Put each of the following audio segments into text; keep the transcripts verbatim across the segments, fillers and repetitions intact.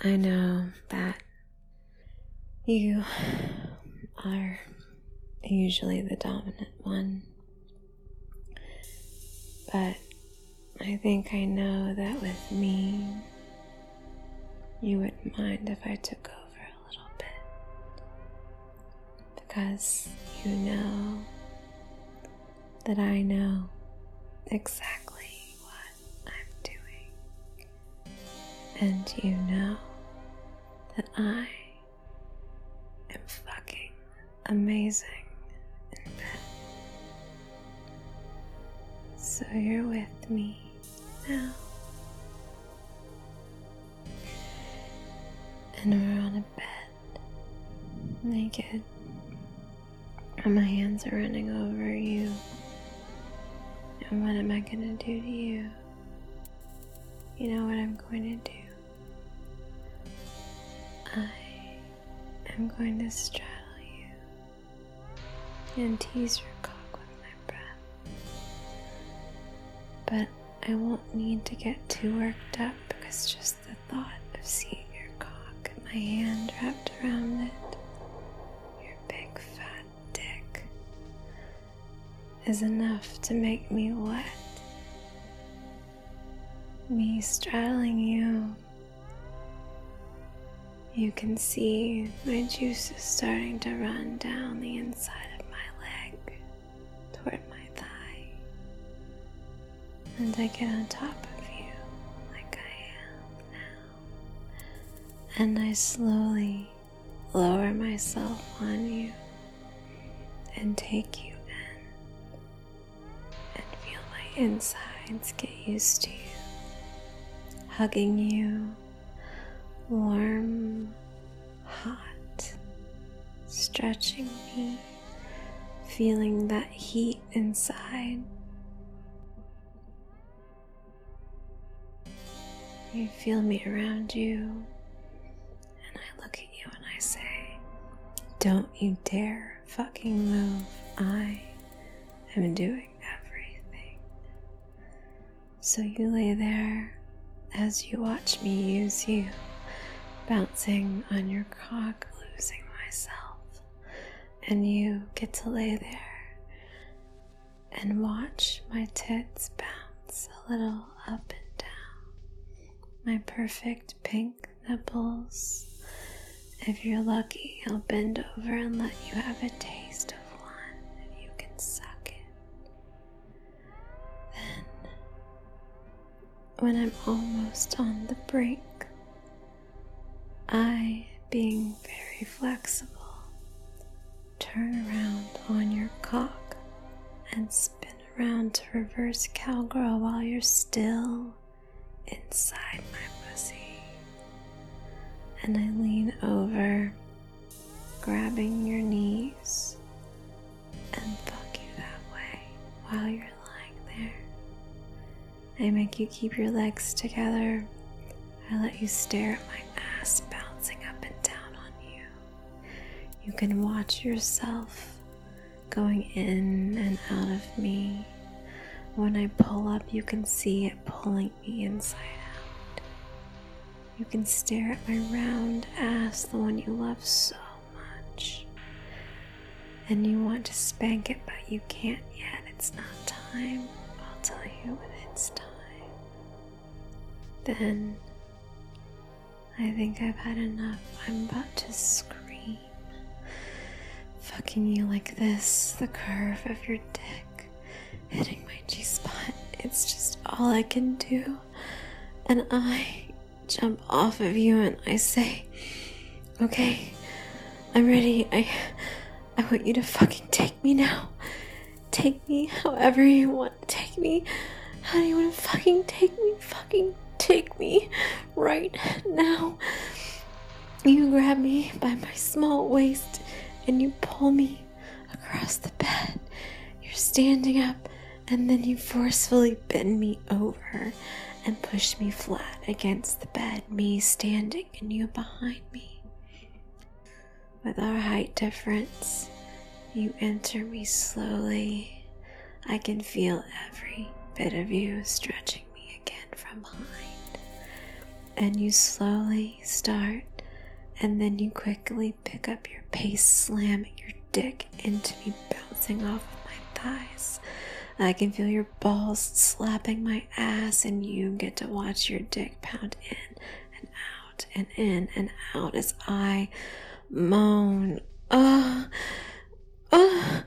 I know that you are usually the dominant one, but I think I know that with me, you wouldn't mind if I took over a little bit, because you know that I know exactly what I'm doing, and you know that I am fucking amazing in bed. So you're with me now, and we're on a bed, naked, and my hands are running over you. And what am I gonna do to you? You know what I'm going to do? I am going to straddle you and tease your cock with my breath. But I won't need to get too worked up, because just the thought of seeing your cock and my hand wrapped around it, your big fat dick, is enough to make me wet. Me straddling you, you can see my juices starting to run down the inside of my leg toward my thigh, and I get on top of you like I am now, and I slowly lower myself on you and take you in and feel my insides get used to you, hugging you, warm, hot, stretching me, feeling that heat inside. You feel me around you, and I look at you and I say, don't you dare fucking move. I am doing everything. So you lay there as you watch me use you, bouncing on your cock, losing myself, and you get to lay there and watch my tits bounce a little up and down, my perfect pink nipples. If you're lucky, I'll bend over and let you have a taste of one if you can suck it. Then, when I'm almost on the brink, I, being very flexible, turn around on your cock and spin around to reverse cowgirl while you're still inside my pussy. And I lean over, grabbing your knees, and fuck you that way while you're lying there. I make you keep your legs together. I let you stare at my ass bouncing up and down on you. You can watch yourself going in and out of me. When I pull up, you can see it pulling me inside out. You can stare at my round ass, the one you love so much. And you want to spank it, but you can't yet. It's not time. I'll tell you when it's time. Then I think I've had enough. I'm about to scream. Fucking you like this, the curve of your dick hitting my G-spot. It's just all I can do. And I jump off of you and I say, okay, I'm ready. I, I want you to fucking take me now. Take me however you want to take me. How do you want to fucking take me? Fucking take me right now. You grab me by my small waist and you pull me across the bed. You're standing up and then you forcefully bend me over and push me flat against the bed, me standing and you behind me. With our height difference, you enter me slowly. I can feel every bit of you stretching me again from behind. and you slowly start, and then you quickly pick up your pace, slamming your dick into me, bouncing off of my thighs. I can feel your balls slapping my ass, and you get to watch your dick pound in and out and in and out as I moan. Oh, oh.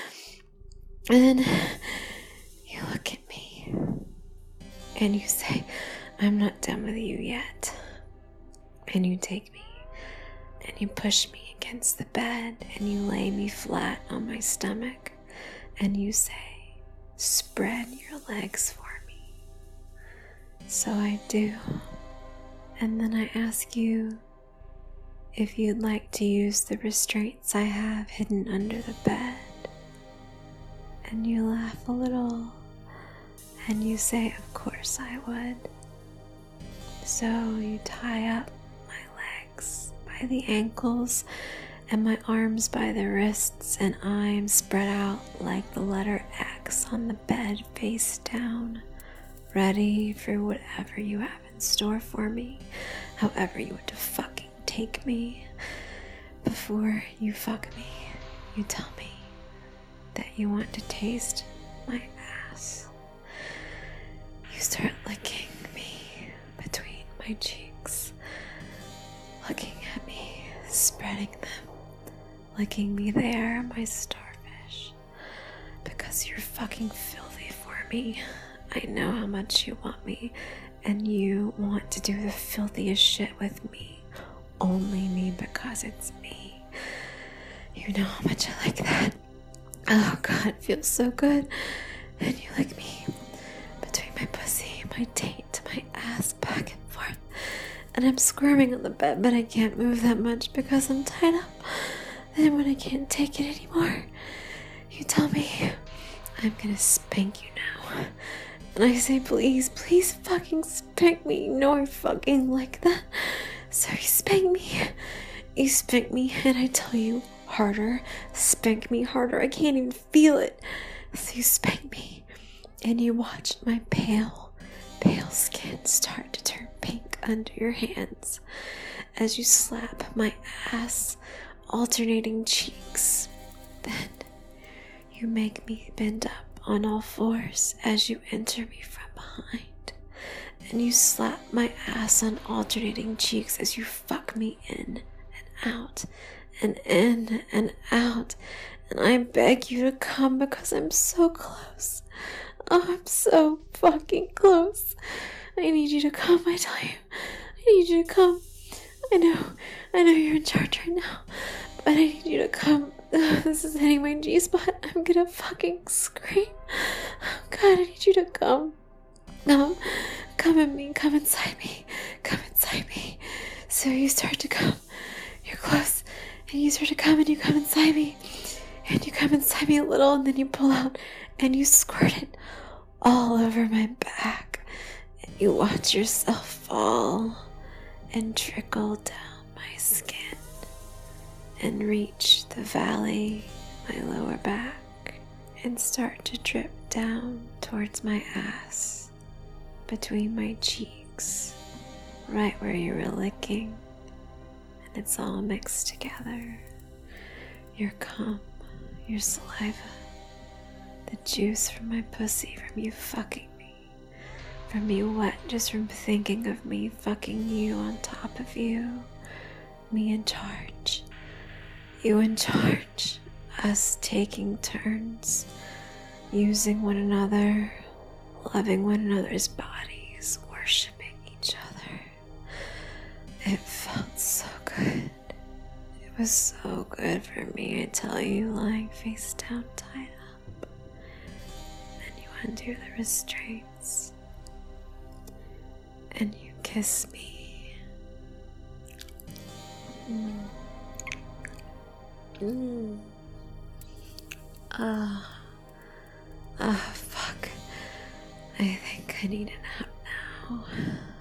And you look at me and you say, I'm not done with you yet. And you take me and you push me against the bed and you lay me flat on my stomach and you say, spread your legs for me. So I do. And then I ask you if you'd like to use the restraints I have hidden under the bed. And you laugh a little, and you say, of course I would. So you tie up my legs by the ankles and my arms by the wrists, and I'm spread out like the letter X on the bed face down, ready for whatever you have in store for me, however you want to fucking take me. Before you fuck me, you tell me that you want to taste my ass. You start licking me between my cheeks, looking at me, spreading them, licking me there, my starfish, because you're fucking filthy for me. I know how much you want me, and you want to do the filthiest shit with me, only me, because it's me. You know how much I like that. Oh God, it feels so good. And you lick me between my pussy, my taint, my ass, back and forth. And I'm squirming on the bed, but I can't move that much because I'm tied up. Then when I can't take it anymore, you tell me, I'm gonna spank you now. And I say, please, please fucking spank me. You know I fucking like that. So you spank me. You spank me, and I tell you, harder, spank me harder. I can't even feel it. So you spank me, and you watch my pale, pale skin start to turn pink under your hands as you slap my ass, alternating cheeks. Then you make me bend up on all fours as you enter me from behind, and you slap my ass on alternating cheeks as you fuck me in and out and in and out, and I beg you to come because I'm so close. Oh, I'm so fucking close. I need you to come, I tell you. I need you to come. I know, I know you're in charge right now, but I need you to come. Ugh, this is hitting my G-spot. I'm gonna fucking scream. Oh God, I need you to come. Come, come at me, come inside me, come inside me. So you start to come. You're close. And you start to come and you come inside me. And you come inside me a little and then you pull out and you squirt it all over my back. And you watch yourself fall and trickle down my skin and reach the valley, my lower back, and start to drip down towards my ass, between my cheeks, right where you were licking. It's all mixed together. Your cum, your saliva, the juice from my pussy, from you fucking me, from me wet just from thinking of me fucking you on top of you, me in charge, you in charge, us taking turns, using one another, loving one another's bodies, worshiping each other. It felt so good. It was so good for me, I tell you, lying face down, tied up. Then you undo the restraints, and you kiss me. Mm. Mm. Ah. Ah, fuck. I think I need a nap now.